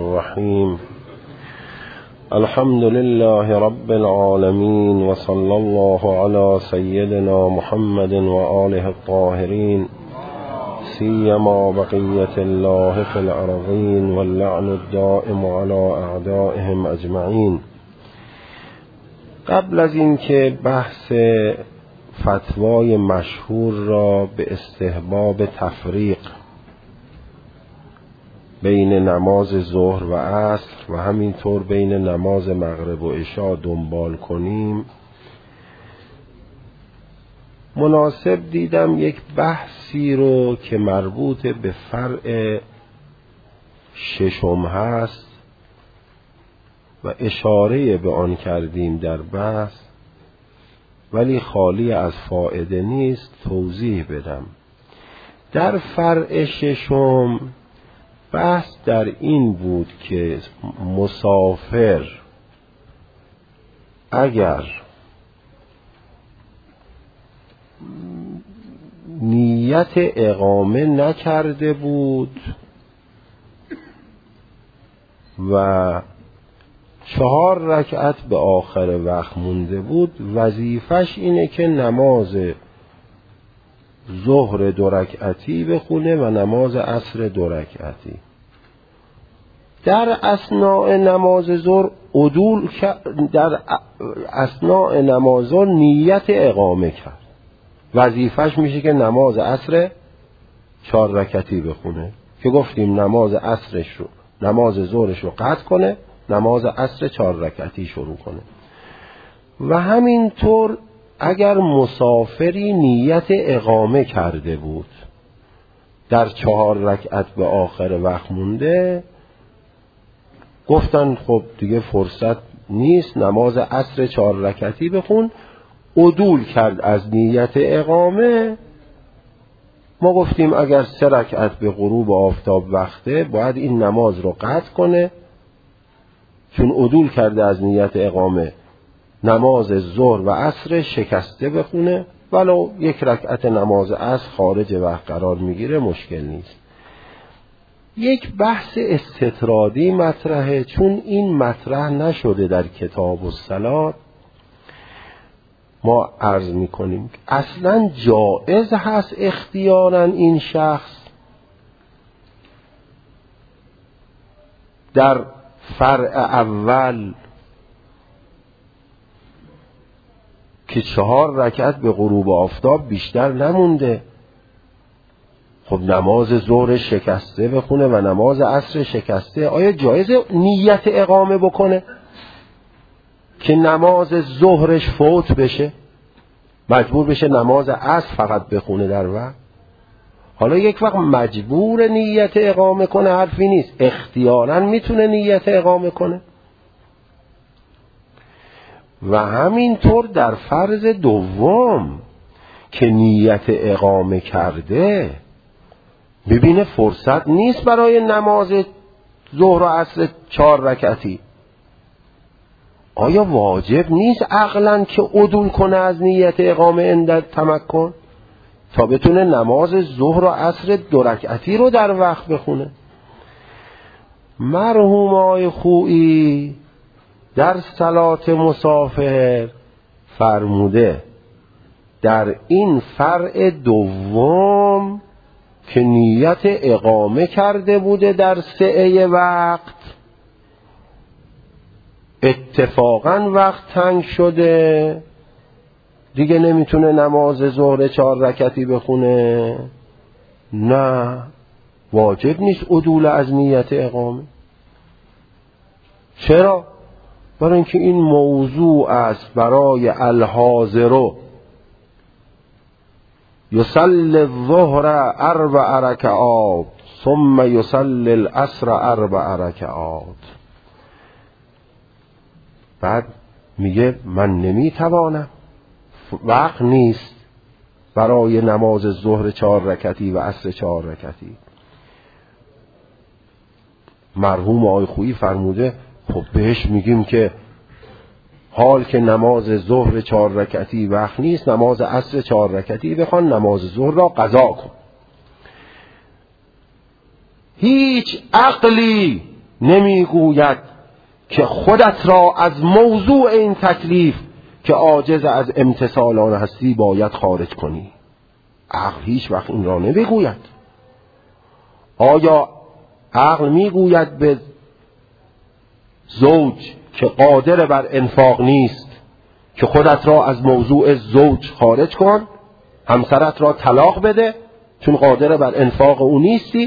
الرحیم. الحمد لله رب العالمین و صلی الله علی سیدنا محمد و آله الطاهرین سیما بقیة الله فی الارضین واللعن الدائم علی اعدائهم اجمعین. قبل از اینکه بحث فتوای مشهور را به استحباب تفریق بین نماز ظهر و عصر و همینطور بین نماز مغرب و عشا دنبال کنیم، مناسب دیدم یک بحثی رو که مربوط به فرع ششم هست و اشاره به آن کردیم در بحث، ولی خالی از فائده نیست، توضیح بدم. در فرع ششم بحث در این بود که مسافر اگر نیت اقامه نکرده بود و 4 رکعت به آخر وقت مونده بود، وظیفش اینه که نماز ظهر 2 رکعتی بخونه و نماز عصر 2 رکعتی. در اثناء نماز ظهر در اثناء نماز ظهر نیت اقامه کرد، وظیفش میشه که نماز عصر 4 رکعتی بخونه که گفتیم نماز عصرش رو نماز ظهرش رو قطع کنه، نماز عصر 4 رکعتی شروع کنه. و همینطور اگر مسافری نیت اقامه کرده بود در 4 رکعت به آخر وقت مونده، گفتن خب دیگه فرصت نیست، نماز عصر 4 رکعتی بخون. عدول کرد از نیت اقامه، ما گفتیم اگر 3 رکعت به غروب آفتاب وقته باید این نماز رو قطع کنه، چون عدول کرده از نیت اقامه، نماز ظهر و عصر شکسته بخونه، ولو 1 رکعت نماز عصر خارج وقت قرار میگیره مشکل نیست. یک بحث استطرادی مطرحه، چون این مطرح نشده در کتاب الصلاة، ما عرض میکنیم اصلا جائز هست اختیاراً این شخص در فرع اول که 4 رکعت به غروب آفتاب بیشتر نمونده، خب نماز ظهر شکسته بخونه و نماز عصر شکسته، آیا جایزه نیت اقامه بکنه که نماز ظهرش فوت بشه، مجبور بشه نماز عصر فقط بخونه در وقت؟ حالا یک وقت مجبور نیت اقامه کنه حرفی نیست، اختیاراً میتونه نیت اقامه کنه. و همینطور در فرض دوم که نیت اقامه کرده، ببینه فرصت نیست برای نماز ظهر و عصر 4 رکعتی، آیا واجب نیست عقلاً که عدول کنه از نیت اقامه عند تمکن تا بتونه نماز ظهر و عصر 2 رکعتی رو در وقت بخونه؟ مرحوم آقای خویی در صلات مسافر فرموده در این فرع دوم که نیت اقامه کرده بوده در سعه وقت، اتفاقاً وقت تنگ شده دیگه نمیتونه نماز ظهر 4 رکعتی بخونه، نه واجب نیست عدول از نیت اقامه. چرا؟ برای اینکه این موضوع است برای الحاضر یصلی الظهر 4 رکعات ثم یصلی العصر 4 رکعات. بعد میگه من نمیتوانم، وقت نیست برای نماز ظهر 4 رکعتی و عصر 4 رکعتی. مرحوم آقای خویی فرموده خب بهش میگیم که حال که نماز ظهر 4 رکعتی وقت نیست، نماز عصر 4 رکعتی بخوان، نماز ظهر را قضا کن. هیچ عقلی نمیگوید که خودت را از موضوع این تکلیف که عاجز از امتثال آن هستی باید خارج کنی. عقل هیچ وقت این را نمیگوید. آیا عقل میگوید به زوج که قادر بر انفاق نیست که خودت را از موضوع زوج خارج کن، همسرت را طلاق بده چون قادر بر انفاق او نیستی؟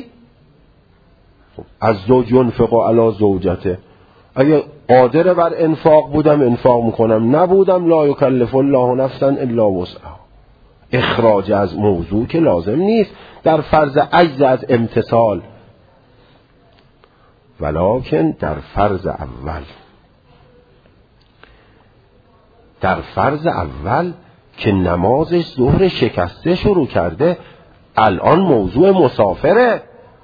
از زوج ینفق علی زوجته، اگه قادر بر انفاق بودم انفاق میکنم، نبودم لا یکلف الله نفسا الا وسعها. اخراج از موضوع که لازم نیست در فرض عجز از امتثال، ولکن در فرض اول که نمازش ظهر شکسته شروع کرده، الان موضوع مسافره،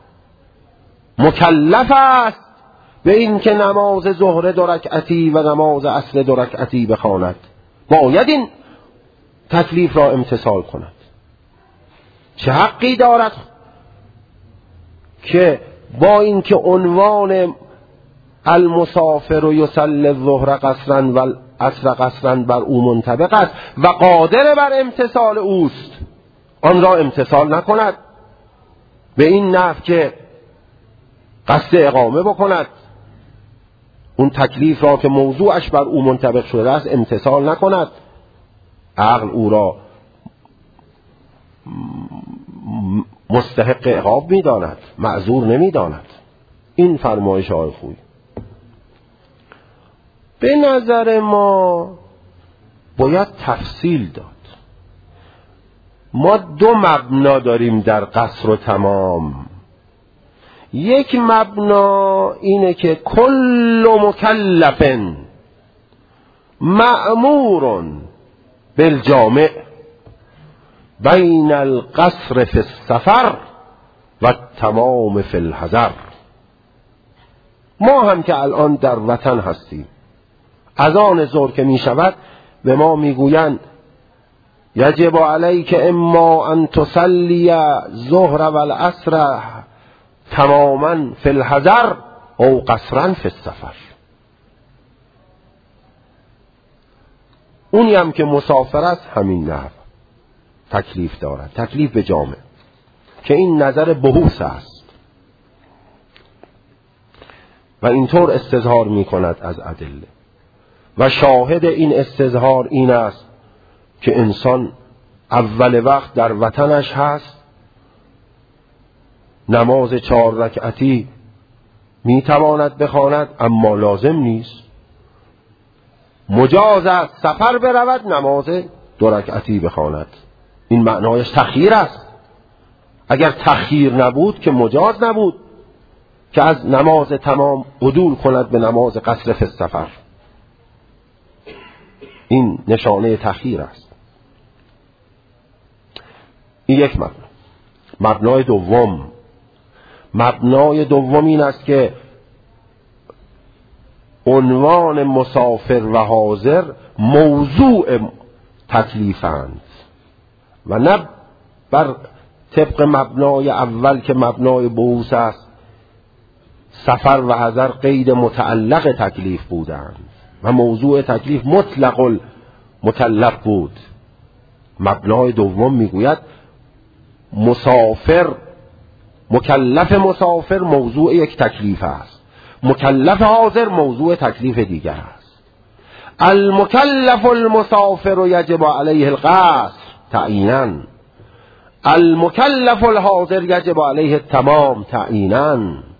مکلف است به این که نماز ظهر 2 رکعتی و نماز عصر 2 رکعتی بخواند، باید این تکلیف را امتثال کند. چه حقی دارد که با این که عنوان المسافر و یصلی الظهر قصرا و العصر قصرا بر او منطبق است و قادر بر امتثال اوست، آن را امتثال نکند به این نحو که قصد اقامه بکند، اون تکلیف را که موضوعش بر او منطبق شده است امتثال نکند، عقل او را مستحق عقاب می‌داند، معذور نمی‌داند. این فرمایش آقای خویی. به نظر ما باید تفصیل داد. ما 2 مبنا داریم در قصر و تمام. یک مبنا اینه که کل مکلف مأمور بالجامع بین القصر فی السفر و تمام فی الحضر. ما هم که الان در وطن هستیم، از آن ظهر که می شود به ما می گویند یجب علیک اما ان تصلی ظهر و العصر تماما فی الحضر او قصرا فی السفر. اونی هم که مسافر است همین نحو تکلیف دارد، تکلیف به جامع، که این نظر بحوث است و اینطور استظهار می کند از ادله. و شاهد این استظهار این است که انسان اول وقت در وطنش هست، نماز 4 رکعتی می تواند بخواند اما لازم نیست، مجاز است سفر برود نماز 2 رکعتی بخواند. این معنایش تخییر است. اگر تخییر نبود که مجاز نبود که از نماز تمام عدول کند به نماز قصر فی السفر. این نشانه تخییر است. این یک مبنا. مبنای دوم این است که عنوان مسافر و حاضر موضوع تکلیفند و نه بر طبق مبنای اول که مبنای بحوث است، سفر و حضر قید متعلق تکلیف بودند و موضوع تکلیف مطلق مکلف بود. مبنای دوم میگوید مکلف مسافر موضوع یک تکلیف است، مکلف حاضر موضوع تکلیف دیگر است. المکلف المسافر یجب علیه القصر تعیینا، المکلف الحاضر یجب علیه التمام تعیینا.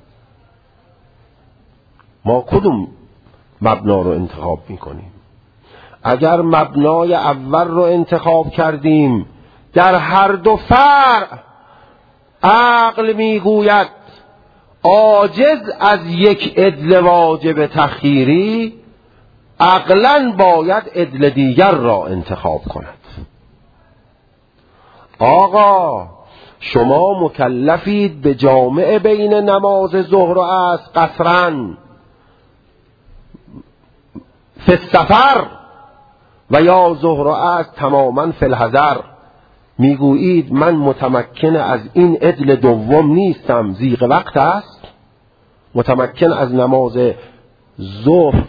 ما کدوم مبنا رو انتخاب میکنیم؟ اگر مبنای اول رو انتخاب کردیم، در هر 2 فرع عقل میگوید عاجز از یک عدل واجب تخییری، عقلاً باید عدل دیگر را انتخاب کند. آقا شما مکلفید به جامع بین نماز ظهر و عصر قصراً فی السفر و یا ظهر و عصر تماما فی الحضر. میگویید من متمکن از این عدل دوم نیستم، ضیق وقت است، متمکن از نماز ظهر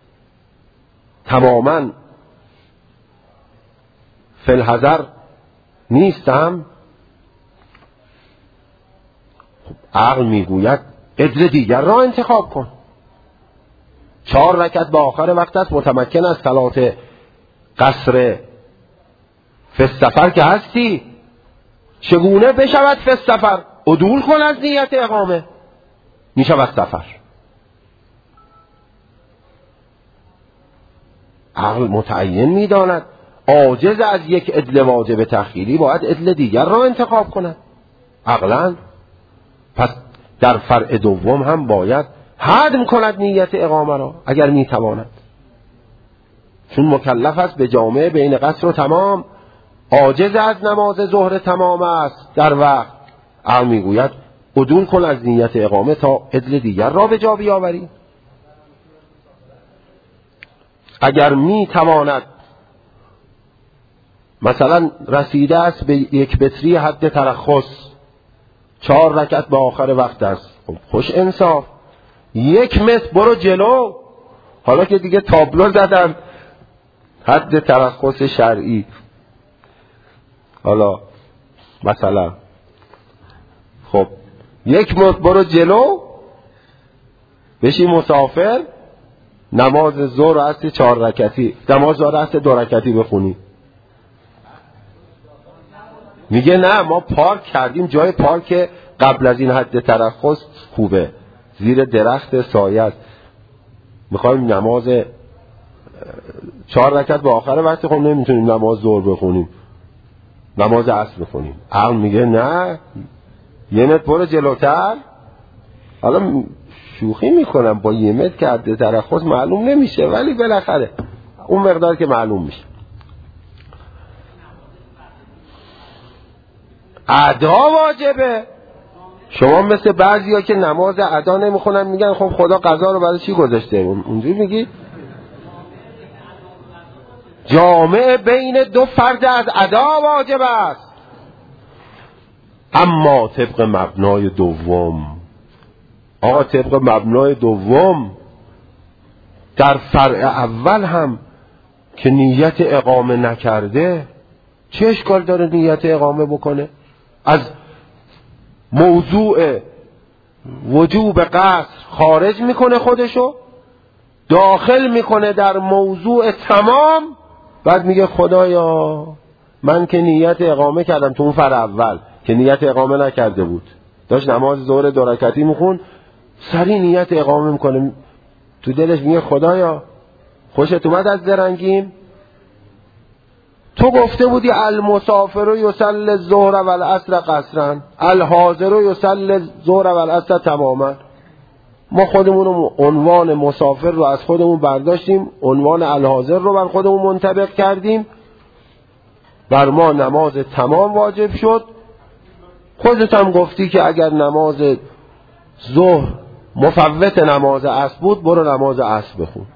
تماما فی الحضر نیستم، عقل میگوید قدر دیگر را انتخاب کن. 4 رکعت به آخر وقت است، متمکن از صلات قصر فی السفر که هستی. چگونه بشود فی السفر؟ عدول کن از نیت اقامه، میشود سفر. عقل متعین میداند عاجز از یک عدل واجب تخییری باید عدل دیگر را انتخاب کند عقلا. پس در فرع دوم هم باید هدم کند نیت اقامه را اگر میتواند، چون مکلف است به جامعه بین قصر و تمام، عاجز از نماز ظهر تمام است در وقت. عقل میگوید عدول کن از نیت اقامه تا عدل دیگر را به جا بیاوری. اگر میتواند مثلا رسیده است به 1 متری حد ترخص، 4 رکعت به آخر وقت است، خب خوش انصاف 1 متر برو جلو. حالا که دیگه تابلو زدن حد ترخص شرعی، حالا مثلا خب 1 متر برو جلو بشی مسافر، نماز ظهر هستی 4 رکعتی، نماز ظهر هستی 2 رکعتی بخونی. میگه نه ما پارک کردیم، جای پارک قبل از این حد ترخص خوبه، زیر درخت سایه است، میخوایم نماز 4 رکعت به آخر وقت، خب نمیتونیم نماز ظهر بخونیم، نماز عصر بخونیم. عقل میگه نه 1 متر برو جلوتر. حالا شوخی میکنم با 1 متر که حد ترخص معلوم نمیشه، ولی بالاخره اون مقدار که معلوم میشه. ادا واجبه. شما مثل بعضیا که نماز ادا نمیخونن میگن خب خدا قضا رو برای چی گذاشته؟ اونجوری میگی جامع بین 2 فرد از ادا واجب است. اما طبق مبنای دوم، آقا طبق مبنای دوم در فرع اول هم که نیت اقامه نکرده چه اشکال داره نیت اقامه بکنه؟ از موضوع وجوب قصر خارج میکنه خودشو، داخل میکنه در موضوع تمام، بعد میگه خدایا من که نیت اقامه کردم تو اون فرع اول که نیت اقامه نکرده بود، داشت نماز ظهر 2 رکعتی میخون، سری نیت اقامه میکنه، تو دلش میگه خدایا خوشت اومد از درنگیم؟ تو گفته بودی المسافر یصلی الظهر و العصر قصرا، الحاضر یصلی الظهر و العصر تماما. ما خودمون عنوان مسافر رو از خودمون برداشتیم، عنوان الحاضر رو بر خودمون منطبق کردیم، بر ما نماز تمام واجب شد. خودت هم گفتی که اگر نماز ظهر مفوت نماز عصر بود برو نماز عصر بخون.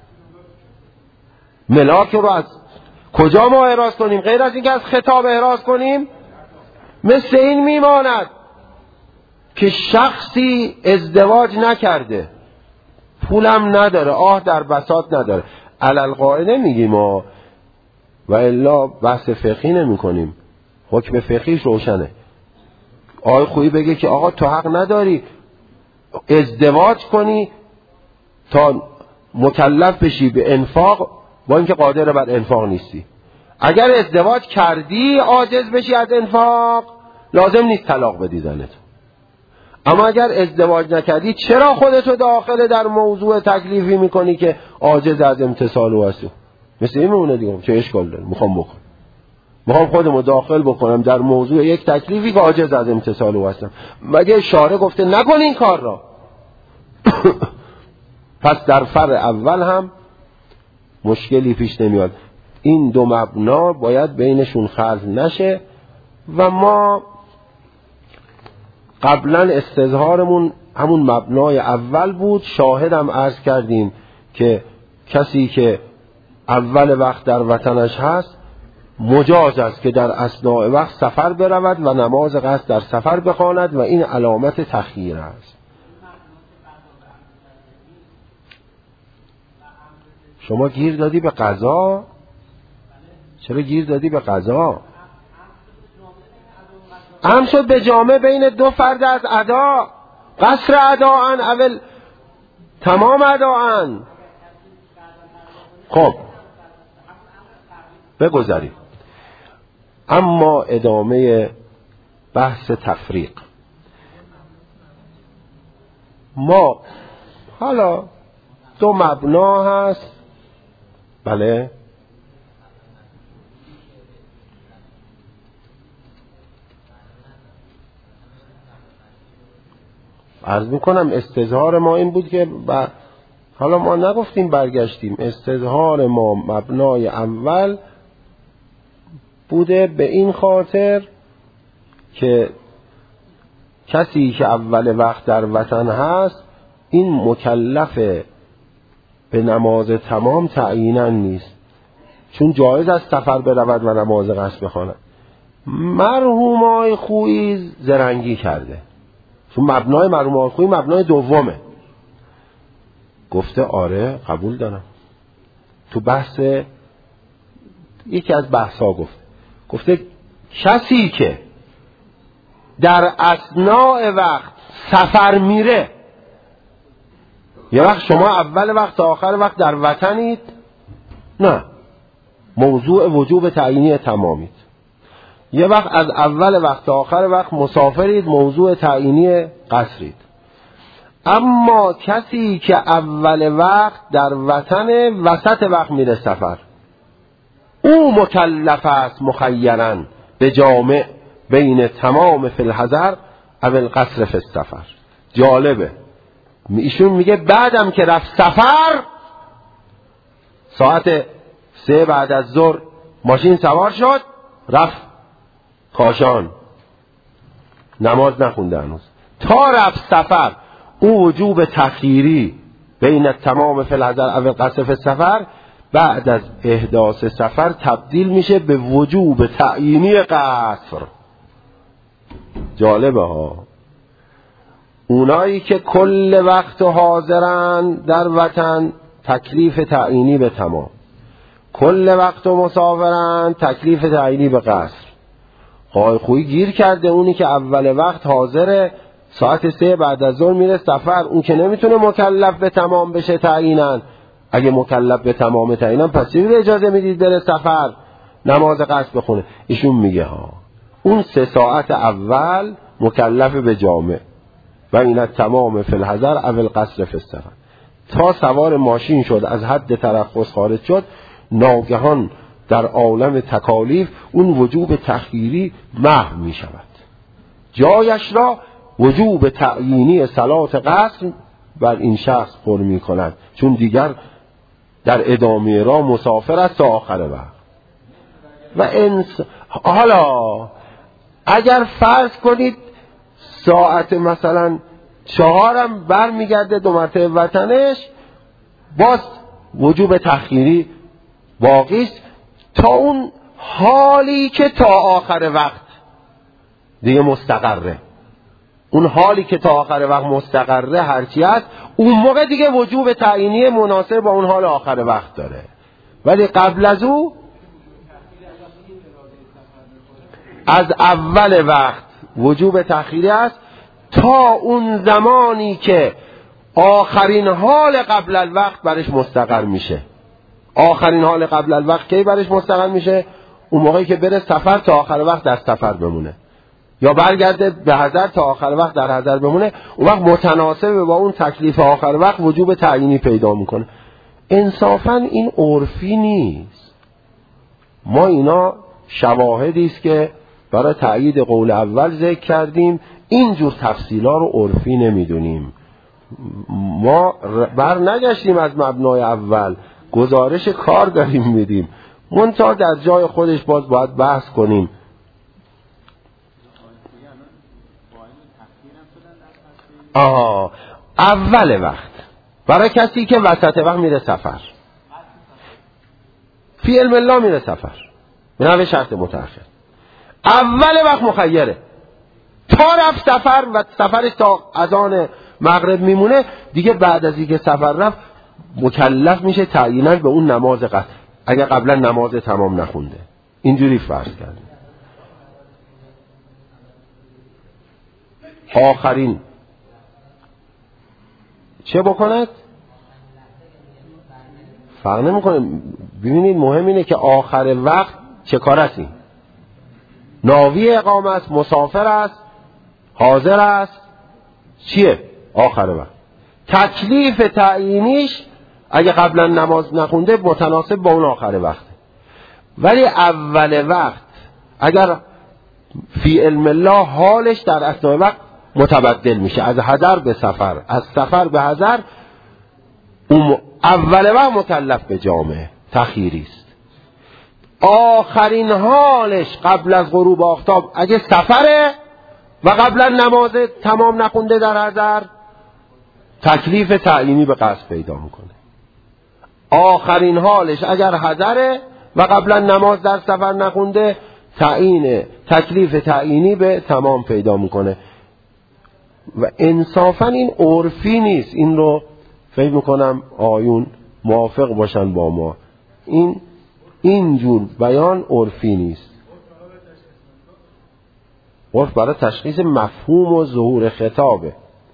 ملاک رو از کجا ما احراز کنیم غیر از اینکه از خطاب احراز کنیم؟ مثل این میماند که شخصی ازدواج نکرده، پولم نداره، آه در بساط نداره، علل قاعده میگیم ما و الا بحث فقهی نمی کنیم، حکم فقهیش روشنه. آقای خویی بگه که آقا تو حق نداری ازدواج کنی تا مکلف بشی به انفاق با اینکه قادر بر انفاق نیستی. اگر ازدواج کردی عاجز بشی از انفاق لازم نیست طلاق بدی زنت. اما اگر ازدواج نکردی چرا خودتو داخل در موضوع تکلیفی میکنی که عاجز از امتثال و هستی؟ مثل این میمونه دیگه، چه اشکال داره؟ میخوام خودمو داخل بکنم در موضوع یک تکلیفی که عاجز از امتثال و هستم. مگه شارع گفته نکن این کار را؟ پس در فرع اول هم مشکلی پیش نمیاد. این 2 مبنا باید بینشون خلط نشه و ما قبلا استظهارمون همون مبنای اول بود. شاهدم عرض کردیم که کسی که اول وقت در وطنش هست مجاز است که در اثناء وقت سفر برود و نماز قصد در سفر بخواند و این علامت تخییر است. شما گیر دادی به قضا؟ چرا گیر دادی به قضا؟ هم شد به جامع بین دو فرد از ادا، قصر اداءن اول تمام اداءن. خب بگذاریم. اما ادامه بحث تفریق. ما حالا دو مبنا هست، بله، عرض میکنم استظهار ما این بود که حالا ما نگفتیم برگشتیم، استظهار ما مبنای اول بوده به این خاطر که کسی که اول وقت در وطن هست این مکلف به نماز تمام تعیینا نیست، چون جایز است سفر برود و نماز قصر بخواند. مرحومای خویی زرنگی کرده، چون مبنای مرحومای خویی مبنای دومه، گفته آره قبول دارم. تو بحث یکی از بحثا گفته کسی که در اثناء وقت سفر میره، یه وقت شما اول وقت تا آخر وقت در وطنید، نه، موضوع وجوب تعیینی تمامید. یه وقت از اول وقت تا آخر وقت مسافرید، موضوع تعیینی قصرید. اما کسی که اول وقت در وطن، وسط وقت میره سفر، او مکلف است مخیراً به جامع بین تمام فی الحضر او القصر فی السفر. جالبه، ایشون میگه بعدم که رفت سفر، ساعت 3 بعد از ظهر ماشین سوار شد رفت کاشان، نماز نخونده هنوز، تا رفت سفر او وجوب تخییری بین تمام فی الحضر او القصر فی السفر بعد از احداث سفر تبدیل میشه به وجوب تعیینی قصر. جالبه ها. اونایی که کل وقت حاضرن در وطن تکلیف تعیینی به تمام، کل وقت مسافرن تکلیف تعیینی به قصر. خویی گیر کرده اونی که اول وقت حاضره، ساعت 3 بعد از ظهر میره سفر، اون که نمیتونه مکلف به تمام بشه تعییناً. اگه مکلف به تمام تعییناً پس چی اجازه میدید بره سفر نماز قصر بخونه؟ ایشون میگه ها اون 3 ساعت اول مکلف به جامع و این تمام فی الحضر او القصر فی السفر، تا سوار ماشین شد از حد ترخص خارج شد، ناگهان در عالم تکالیف اون وجوب تخییری محو می شود، جایش را وجوب تعیینی صلات قصر بر این شخص پر می کند، چون دیگر در ادامه راه مسافر است تا آخر وقت. و حالا اگر فرض کنید ساعت مثلا 4 بر میگرده 2 مرتبه وطنش، باز وجوب تخییری باقی است تا اون حالی که تا آخر وقت دیگه مستقره. اون حالی که تا آخر وقت مستقره هرچی هست، اون موقع دیگه وجوب تعیینی مناسب با اون حال آخر وقت داره. ولی قبل از او از اول وقت وجوب تأخیری است تا اون زمانی که آخرین حال قبل الوقت برش مستقر میشه. آخرین حال قبل الوقت کی برش مستقر میشه؟ اون موقعی که بره سفر تا آخر وقت در سفر بمونه، یا برگرده به حضر تا آخر وقت در حضر بمونه. اون وقت متناسب با اون تکلیف آخر وقت وجوب تعیینی پیدا میکنه. انصافا این عرفی نیست. ما اینا شواهدی است که برای تأیید قول اول ذکر کردیم. اینجور تفصیلا رو عرفی نمیدونیم. ما بر نگشتیم از مبنای اول، گزارش کار داریم میدیم. منتها در جای خودش باید بحث کنیم. اول وقت برای کسی که وسط وقت میره سفر، فی علم الله میره سفر به نوع شرط متأخر، اول وقت مخیره تا رفت سفر و سفرش تا اذان مغرب میمونه. دیگه بعد از اینکه سفر رفت مکلف میشه تعیینا به اون نماز قصر اگر قبلا نماز تمام نخونده. اینجوری فرض کردیم. آخرین چه بکند؟ فرق نمیکنه. ببینید مهم اینه که آخر وقت چه کار هستی؟ ناوی اقامه است، مسافر است، حاضر است، چیه؟ آخر وقت. تکلیف تعیینیش اگه قبلا نماز نخونده متناسب با اون آخر وقت، ولی اول وقت اگر فی علم الله حالش در اثناء وقت متبدل میشه از حضر به سفر، از سفر به حضر. اون اول وقت مکلف به جامعه تخییری است. آخرین حالش قبل از غروب آفتاب اگه سفره و قبلا نماز تمام نخونده در حضر، تکلیف تعیینی به قصد پیدا میکنه. آخرین حالش اگر حضره و قبلا نماز در سفر نخونده، تکلیف تعیینی به تمام پیدا میکنه. و انصافا این عرفی نیست. این رو فکر میکنم آیون موافق باشن با ما. اینجور بیان عرفی نیست. عرف برای تشخیص مفهوم و ظهور خطابه.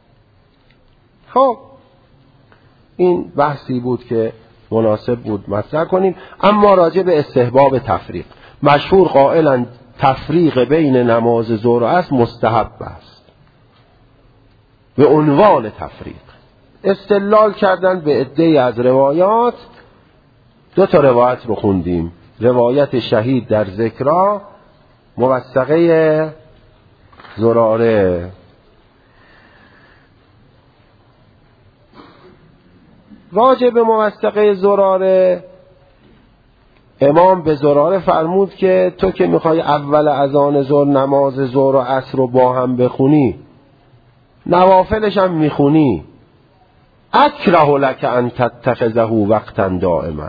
خب این بحثی بود که مناسب بود مطرح کنیم. اما راجع به استحباب تفریق، مشهور قائلا تفریق بین نماز ظهر و عصر مستحب است به عنوان تفریق. استدلال کردن به عده‌ای از روایات. 2 روایت رو خوندیم. روایت شهید در ذکرا، موثقه زراره. راجع به موثقه زراره، امام به زراره فرمود که تو که میخوای اول اذان ظهر نماز ظهر و عصر رو با هم بخونی، نوافلش هم میخونی، اکره لک ان تتخذه وقتا دائما،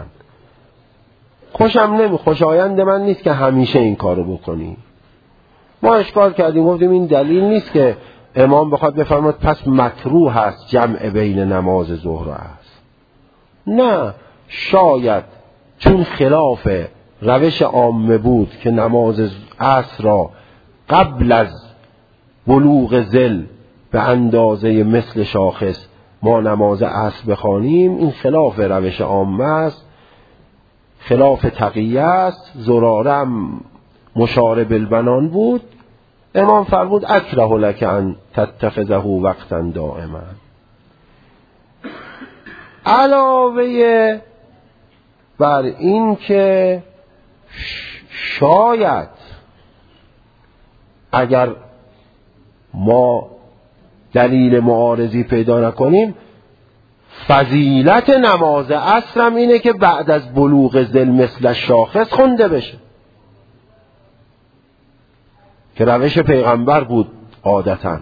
خوشایند من نیست که همیشه این کارو بکنی. ما اشکال کردیم، گفتیم این دلیل نیست که امام بخواد بفرماد پس مکروه هست جمع بین نماز ظهر و عصر. نه، شاید چون خلاف روش عامه بود که نماز عصر را قبل از بلوغ ظل به اندازه مثل شاخص ما نماز عصر بخوانیم، این خلاف روش عامه است، خلاف تقیه است. زراره هم مشارب البنان بود. امام فرمود اکره لک ان تتخذه وقتا دائما. علاوه بر این که شاید اگر ما دلیل معارضی پیدا نکنیم، فضیلت نماز عصر هم اینه که بعد از بلوغ ظل مثل شاخص خونده بشه، که روش پیغمبر بود عادتاً.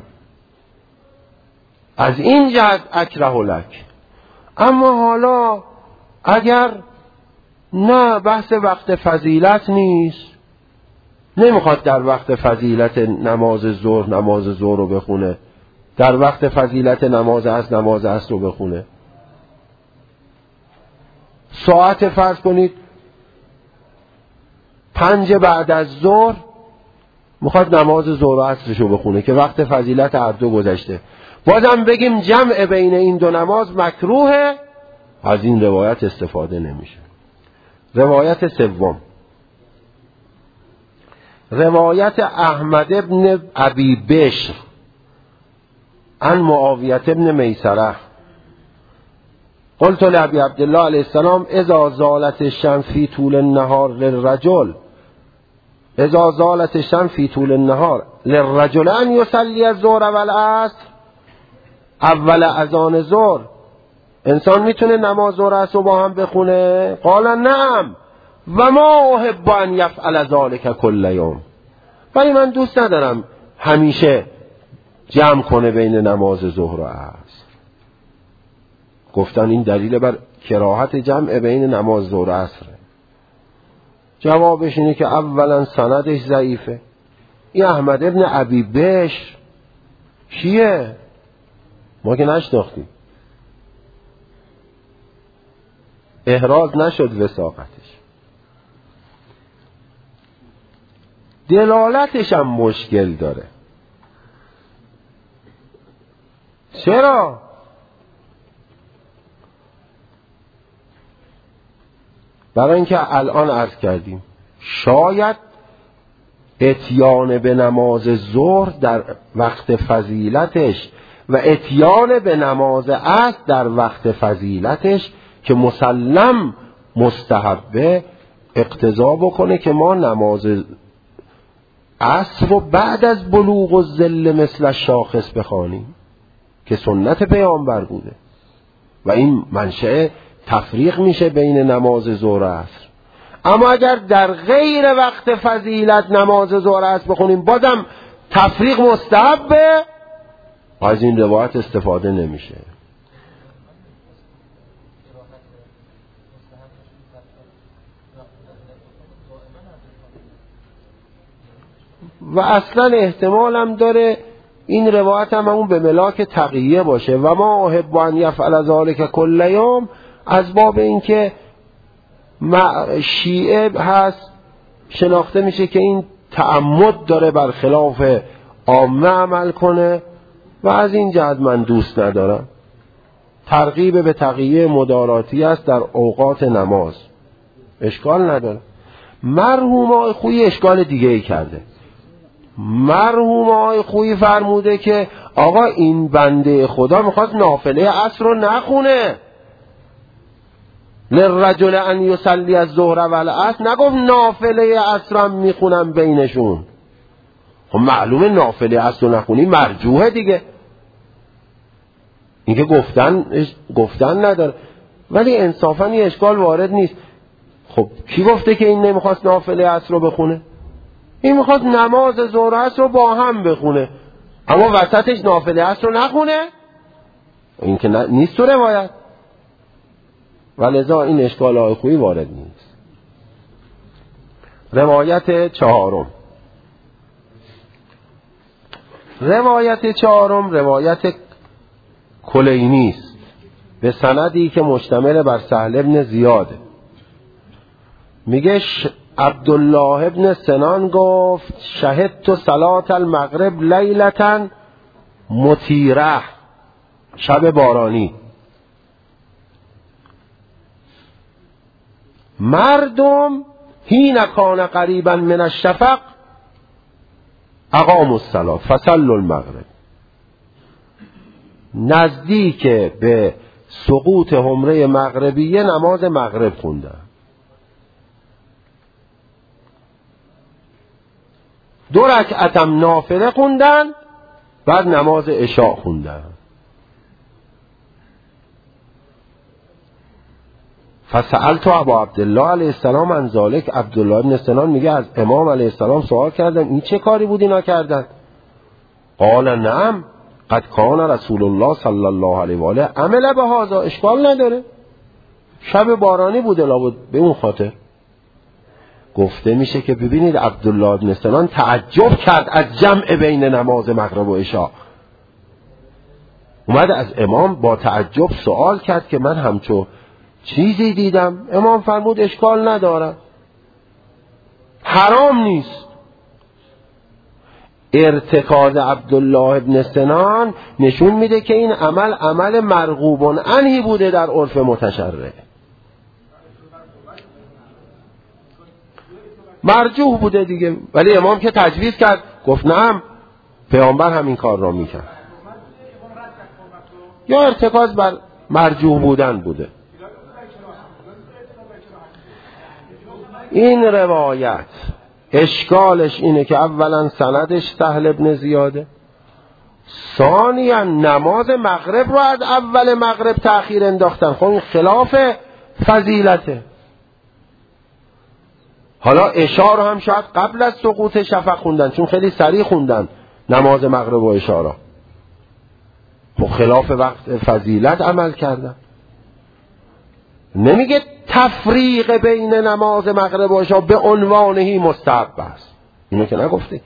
از این جهت اکره لک. اما حالا اگر نه، بحث وقت فضیلت نیست، نمیخواد در وقت فضیلت نماز ظهر رو بخونه، در وقت فضیلت نماز عصر رو بخونه. ساعت فرض کنید 5 بعد از ظهر میخواد نماز ظهر و عصرشو بخونه که وقت فضیلت هر دو گذشته، بازم بگیم جمع بین این 2 نماز مکروهه؟ از این روایت استفاده نمیشه. روایت سوم، روایت احمد ابن ابی بشر عن معاویه ابن میسره قلت لابی عبدالله علیه السلام اذا زالت الشمس فی طول النهار للرجل ان یصلی الظهر والعصر. اول اذان ظهر انسان میتونه نماز ظهر و عصر با هم بخونه؟ قال نعم و ما احب ان یفعل ذلك کل یوم، ولی من دوست ندارم همیشه جمع کنه بین نماز ظهر و عصر. گفتن این دلیل بر کراهت جمع بین نماز ظهر و عصر. جوابش اینه که اولا سندش ضعیفه. این احمد ابن ابی بشر کیه؟ ما که نشناختیم. احراز نشد وثاقتش. دلالتش هم مشکل داره. چرا؟ برای اینکه الان عرض کردیم شاید اتیان به نماز ظهر در وقت فضیلتش و اتیان به نماز عصر در وقت فضیلتش که مسلم مستحبه اقتضا بکنه که ما نماز عصر رو بعد از بلوغ الظل مثل شاخص بخوانیم که سنت پیامبر بوده و این منشأ تفریق میشه بین نماز ظهر و عصر. اما اگر در غیر وقت فضیلت نماز ظهر و عصر بخونیم بازم تفریق مستحبه، از این روایت استفاده نمیشه. و اصلا احتمال هم داره این روایت هم اون به ملاک تقیه باشه و ما احب ان یفعل ذلک کل یوم، از باب اینکه شیعه هست شناخته میشه که این تعمد داره بر خلاف عامه عمل کنه و از این جهت من دوست ندارم. ترغیب به تقیه مداراتی است در اوقات نماز، اشکال نداره. مرحوم آقای خویی اشکال دیگه ای کرده. مرحوم آقای خویی فرموده که آقا این بنده خدا میخواست نافله عصر رو نخونه، للرجل ان یصلی الظهر و العصر، نگفت نافله عصر هم میخونم بینشون. خب معلومه نافله عصر رو نخونی مرجوحه دیگه، اینکه گفتن نداره، ولی انصافا این اشکال وارد نیست. خب کی گفته که این نمیخواست نافله عصر رو بخونه؟ این میخواست نماز ظهر و عصر رو با هم بخونه، اما وسطش نافله عصر رو نخونه، این که نیست تو روایت، ولذا این اشکال های خویی وارد نیست. روایت چهارم. روایت کلینی است به سندی که مشتمل بر سهل ابن زیاده. میگه عبدالله ابن سنان گفت شهدت صلاة المغرب لیلة مطیره، شب بارانی، مردم حین کان قریبا من الشفق اقاموا الصلاة فصلوا المغرب، نزدیک به سقوط حمره مغربیه نماز مغرب خوندن. 2 رکعتم نافله خوندن، بعد نماز عشاء خوندن. فسألت ابا عبدالله علیه السلام عن ذلک، عبدالله ابن سنان میگه از امام علیه السلام سوال کردم این چه کاری بود اینا کردن؟ قال نعم قد کان رسول الله صلی الله علیه و آله عمل به هذا، اشکال نداره، شب بارانی بوده لابد به اون خاطر. گفته میشه که ببینید عبدالله ابن سنان تعجب کرد از جمع بین نماز مغرب و عشاء، اومد از امام با تعجب سوال کرد که من همچو چیزی دیدم. امام فرمود اشکال نداره، حرام نیست. ارتکاز عبدالله ابن سنان نشون میده که این عمل مرغوب عنهی بوده در عرف متشرع، مرجوح بوده دیگه، ولی امام که تجویز کرد گفت نعم پیامبر همین کار را میکرد. یا ارتکاز بر مرجوح بودن بوده. این روایت اشکالش اینه که اولا سندش سهل ابن زیاده، ثانیا نماز مغرب رو از اول مغرب تأخیر انداختن، خب این خلاف فضیلته. حالا عشاء رو هم شاید قبل از سقوط شفق خوندن، چون خیلی سریع خوندن نماز مغرب و عشاء را، خب خلاف وقت فضیلت عمل کردن. نمیگه تفریق بین نماز مغرب و عشاء به عنوانهی مستحب است، اینو که نگفته.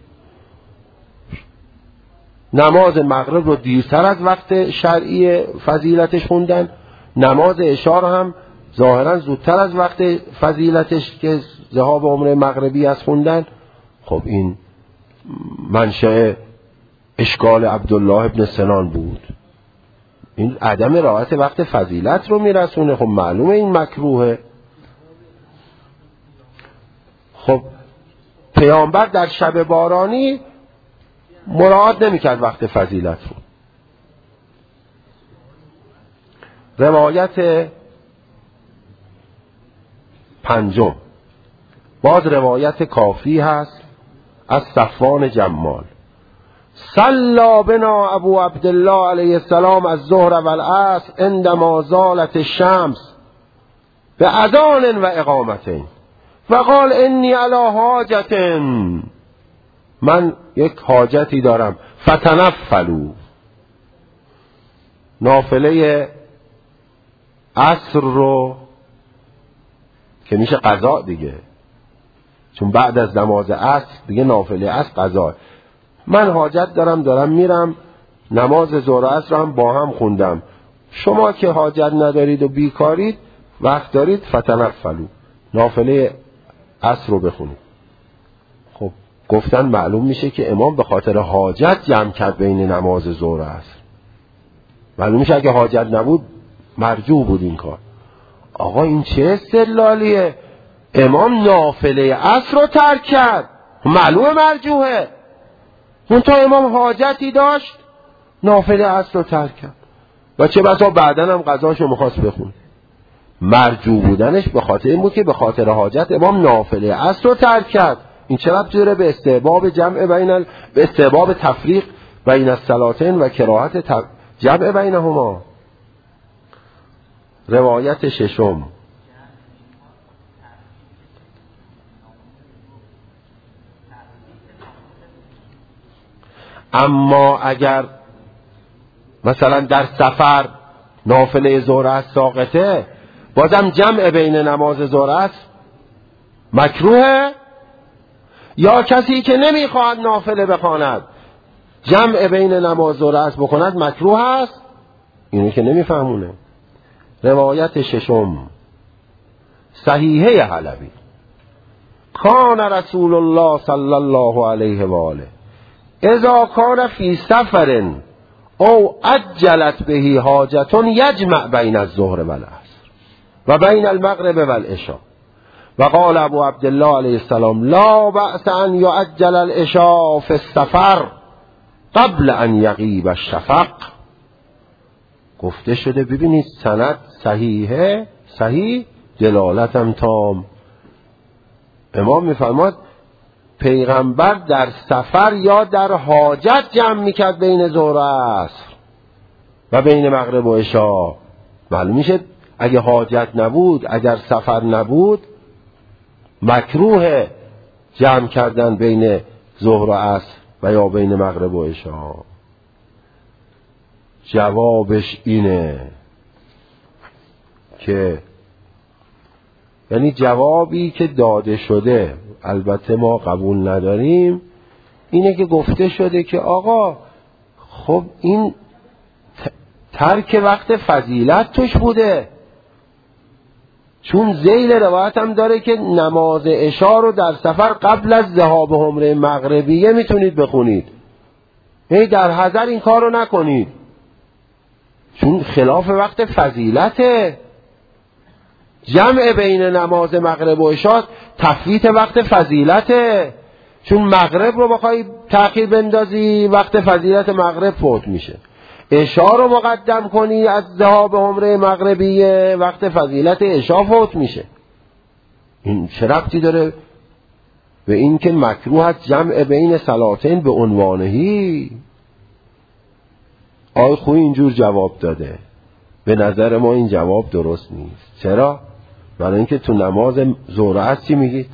نماز مغرب رو دیرتر از وقت شرعی فضیلتش خوندن، نماز عشاء رو هم ظاهرا زودتر از وقت فضیلتش که ذهاب عمره مغربی از خوندن. خب این منشأ اشکال عبدالله ابن سنان بود. این عدم رعایت وقت فضیلت رو میرسونه. خب معلومه این مکروهه. خب پیامبر در شب بارانی مراعات نمیکرد وقت فضیلت رو. روایت پنجم باز روایت کافی هست از صفوان جمال. صلی بنا ابو عبدالله علیه السلام الظهر و العصر عندما زالت الشمس باذان و اقامتین فقال انی علی حاجت، من یک حاجتی دارم، فتنفلوا، نافله عصر رو که میشه قضا دیگه، چون بعد از نماز عصر دیگه نافله عصر قضا. من حاجت دارم میرم نماز ظهر و عصر هم با هم خوندم، شما که حاجت ندارید و بیکارید وقت دارید فتنفلوا، نافله عصر رو بخونید. خب گفتن معلوم میشه که امام به خاطر حاجت جمع کرد بین نماز ظهر و عصر. معلوم میشه اگه حاجت نبود مرجوع بود این کار. آقا این چه استدلالیه؟ امام نافله عصر رو ترک کرد، معلومه مرجوعه. اون تا امام حاجتی داشت نافله عصر رو ترک کرد و چه بسا بعدن هم قضاشو میخواست بخون. مرجوع بودنش به خاطر این بود که به خاطر حاجت امام نافله عصر رو ترک کرد. این چه ربطی داره به استحباب به استحباب تفریق بین الصلاتین و کراهت جمع بینهما؟ روایت ششم اما اگر مثلا در سفر نافله ظهر است ساقطه، بازم جمع بین نماز ظهر است مکروهه؟ یا کسی که نمیخواد نافله بخواند جمع بین نماز ظهر است بکند مکروه است؟ اینو که نمیفهمونه. روایت ششم صحیحه حلبی کان رسول الله صلی الله علیه و آله اذا کان فی سفر او عجلت بهی حاجتون یجمع بین الظهر و العصر و بین المغرب و العشاء و قال ابو عبدالله علیه السلام لا بأس ان یعجل العشاء فی السفر قبل ان یغیب الشفق. گفته شده ببینید سند صحیحه، صحیح دلالتم تام. امام میفرماد پیغمبر در سفر یا در حاجت جمع میکرد بین ظهر و عصر و بین مغرب و عشاء. معلوم میشه اگه حاجت نبود، اگر سفر نبود، مکروه جمع کردن بین ظهر و عصر و یا بین مغرب و عشاء. جوابش اینه که یعنی جوابی که داده شده، البته ما قبول نداریم، اینه که گفته شده که آقا خب این ترک وقت فضیلت توش بوده، چون ذیل روایت هم داره که نماز عشاء رو در سفر قبل از ذهاب عمره مغربیه میتونید بخونید، یعنی در حضر این کار رو نکنید چون خلاف وقت فضیلته. جمع بین نماز مغرب و عشاء تفویت وقت فضیلته، چون مغرب رو بخوای تأخیر بندازی وقت فضیلت مغرب فوت میشه، عشاء رو مقدم کنی از ذهاب عمره مغربیه وقت فضیلت عشاء فوت میشه. این چه ربطی داره به این که مکروه است جمع بین صلاتین به عنوانهی؟ آقای خویی اینجور جواب داده، به نظر ما این جواب درست نیست. چرا؟ برای اینکه تو نماز ظهر عصر چی میگید؟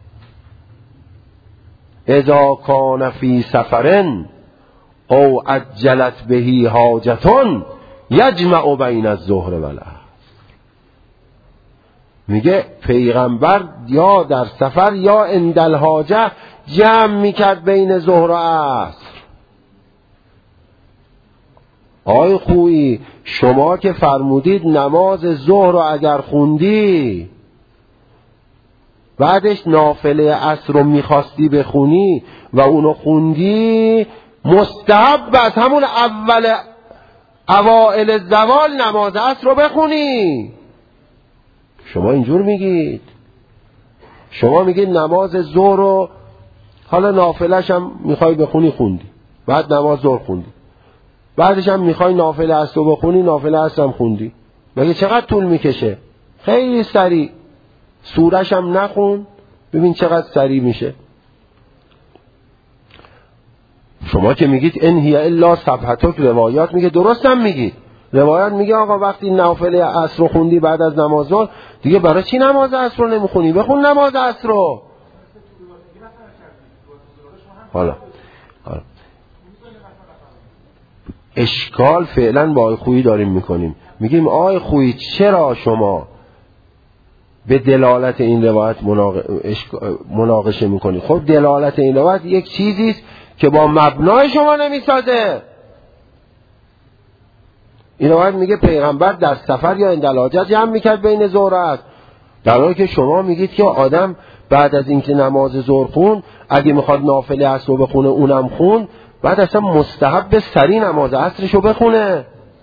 اذا کان فی سفرن او عجلت بهی حاجتون یجمع بین الظهر و العصر. میگه پیغمبر یا در سفر یا عند الحاجه جمع میکرد بین ظهر و عصر. آقای خویی شما که فرمودید نماز ظهر رو اگر خوندی بعدش نافله عصر رو میخواستی بخونی و اونو خوندی، مستحب از همون اوائل زوال نماز عصر رو بخونی. شما اینجور میگید. شما میگید نماز ظهر رو حالا نافله‌ش هم میخوای بخونی خوندی، بعد نماز ظهر خوندی، بعدش هم میخوای نافله عصر رو بخونی، نافله عصر هم خوندی. مگه چقدر طول میکشه؟ خیلی سریع. سورش هم نخون، ببین چقدر سریع میشه. شما که میگید ان هی الا سبحتک، روایات میگه درست هم میگید. روایت میگه آقا وقتی نافله عصر رو خوندی بعد از نماز ظهر دیگه برای چی نماز عصر رو نمیخونی؟ بخون نماز عصر رو. حالا اشکال فعلا با آقای خویی داریم میکنیم. میگیم آقای خویی چرا شما به دلالت این روایت مناقشه میکنید؟ خب دلالت این روایت یک چیزی است که با مبنای شما نمیسازه. این روایت میگه پیغمبر در سفر یا اندل حاجت جمع میکرد بین ظهر و عصر، در حالی که شما میگید که آدم بعد از اینکه نماز ظهر خون اگه میخواد نافله عصر رو بخونه اونم خون، بعد اصلا مستحب سری نماز عصرش رو بخونه.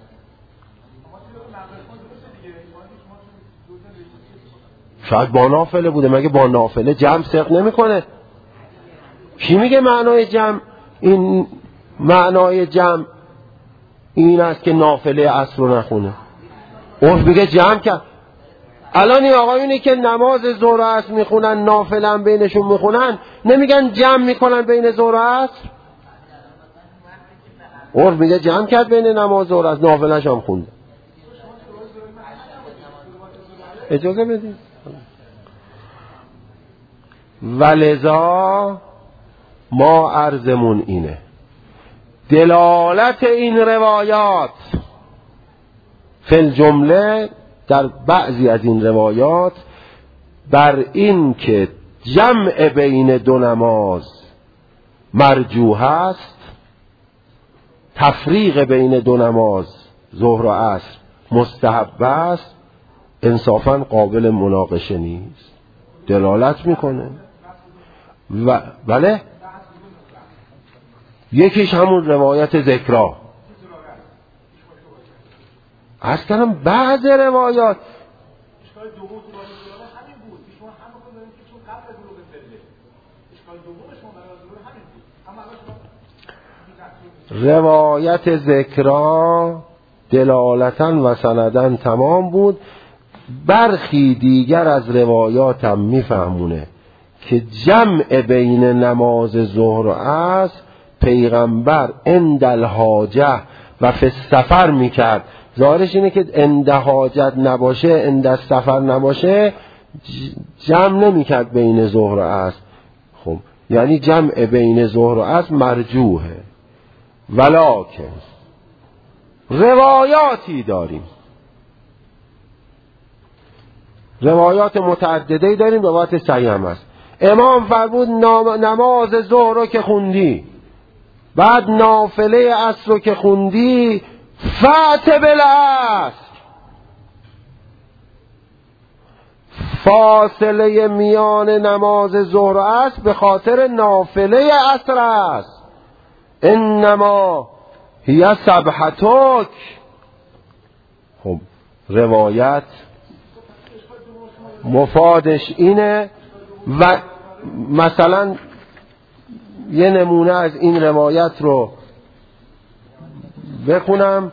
شاید با نافله بوده. مگه با نافله جمع صدق نمیکنه؟ کی میگه معنای جمع این معنای جمع این است که نافله عصر رو نخونه؟ اون میگه جمع کرد. الان این آقایونی که نماز ظهر و عصر میخونن نافله هم بینشون میخونن نمیگن جمع میکنن بین ظهر و عصر؟ اون میگه جمع کرد بین نماز ظهر و عصر، نافله‌ش هم خونده. اجازه بدید. ولذا ما عرضمون اینه، دلالت این روایات فی الجمله در بعضی از این روایات بر این که جمع بین دو نماز مرجوح است، تفریق بین دو نماز ظهر و عصر مستحب است، انصافا قابل مناقشه نیست. دلالت میکنه. و بله یکیش همون روایت ذکرا. عرض کردم بعض روایات روایت ذکرا دلالتاً و سنداً تمام بود. برخی دیگر از روایات هم میفهمونه که جمع بین نماز ظهر و عصر پیغمبر عند الحاجه و فی السفر میکرد. ظاهرش اینه که عند حاجت نباشه، عند سفر نباشه، جمع نمیکرد بین ظهر و عصر. خب یعنی جمع بین ظهر و عصر مرجوحه. ولکن روایاتی داریم، روایات متعددی داریم، روایات صحیح هم هست. امام فرمود نماز ظهر رو که خوندی بعد نافله عصر رو که خوندی فأت بالعصر، فاصله میان نماز ظهر و عصر به خاطر نافله عصر است. انما هی سبحتک. خب روایت مفادش اینه. و مثلا یه نمونه از این روایت رو بخونم.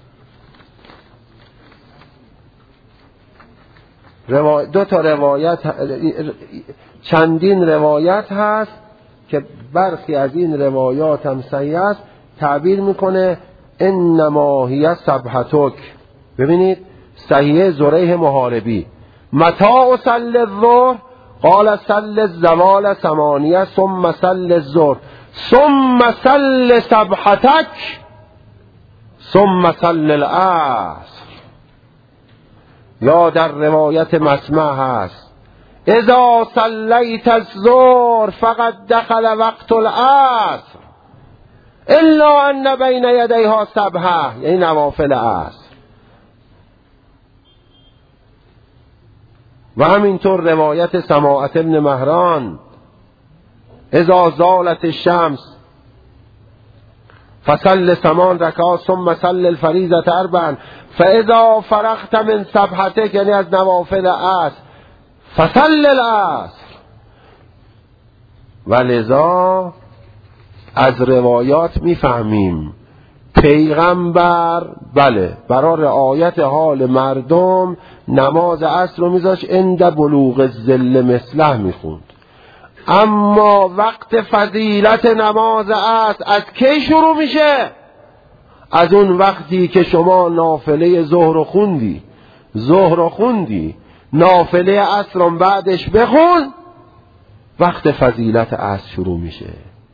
دو تا روایت، چندین روایت هست که برخی از این روایات هم صحیح است. تعبیر میکنه انما هی سبحتک. ببینید صحیح زریح محاربی متى اصلی الظهر قال صل الزوال ثمانیه ثم صل الظهر ثم صل سبحتک ثم صل العصر. یا در روایت مسمع هست اذا صلیت الظهر فقد دخل وقت العصر الا ان بین یدیها سبحه، یعنی نوافل عصر. و همینطور روایت سماعة ابن مهران اذا زالت الشمس فصل 8 رکعات ثم صل الفریضة 4 فاذا فرغت من سبحتک، یعنی از نوافل عصر، فصل العصر. و لذا از روایات میفهمیم پیغمبر بله برای رعایت حال مردم نماز عصر رو میذاش عند بلوغ الظل مثله میخوند. اما وقت فضیلت نماز عصر از کی شروع میشه؟ از اون وقتی که شما نافله ظهر خوندی نافله عصر بعدش بخون، وقت فضیلت عصر شروع میشه.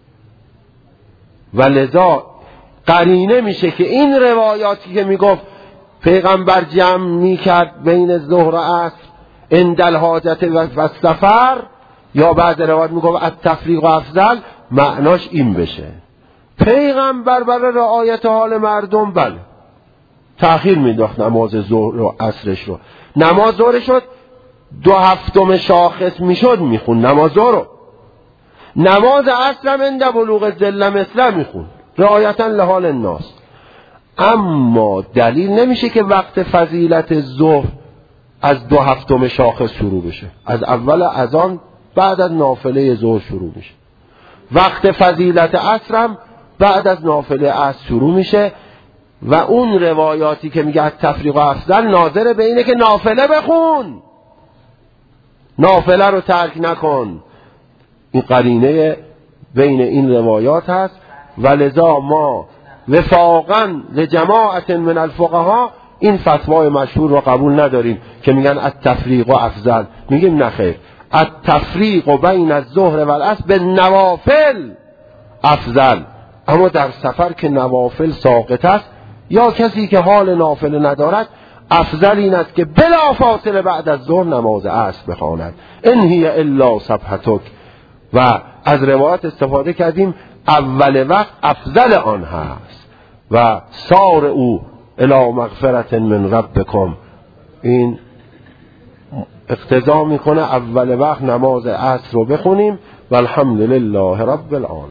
و لذا قرینه میشه که این روایاتی که میگفت پیغمبر جمع میکرد بین ظهر و عصر عند الحاجت و سفر، یا بعد روایت میگفت التفریق و افضل، معناش این بشه پیغمبر برای رعایت حال مردم بله تأخیر میداخت نماز ظهر و عصرش رو. نماز ظهر شد 2/7 شاخص میشد میخون نماز ظهر رو. نماز عصر هم عند بلوغ الظل مثله میخون رعایتا لحال الناس. اما دلیل نمیشه که وقت فضیلت ظهر از 2/7 شاخص شروع بشه، از اول اذان بعد از نافله ظهر شروع میشه. وقت فضیلت عصر هم بعد از نافله عصر شروع میشه. و اون روایاتی که میگه تفریق افضل ناظر به اینه که نافله بخون، نافله رو ترک نکن. این قرینه بین این روایات هست. و لذا ما وفاقا لجماعت من الفقها این فتوای مشهور رو قبول نداریم که میگن التفریق و افضل. میگیم نخیر، التفریق بین الظهر و العصر بالنوافل افضل. اما در سفر که نوافل ساقط است یا کسی که حال نافله ندارد، افضل این است که بلا فاصله بعد از ظهر نماز عصر بخواند. ان هی الا سبحتک. و از روایات استفاده کردیم اول وقت افضل آن هست. و سار او الی مغفرت من ربکم، این اقتضا میکنه اول وقت نماز عصر رو بخونیم. و الحمدلله رب العالمین.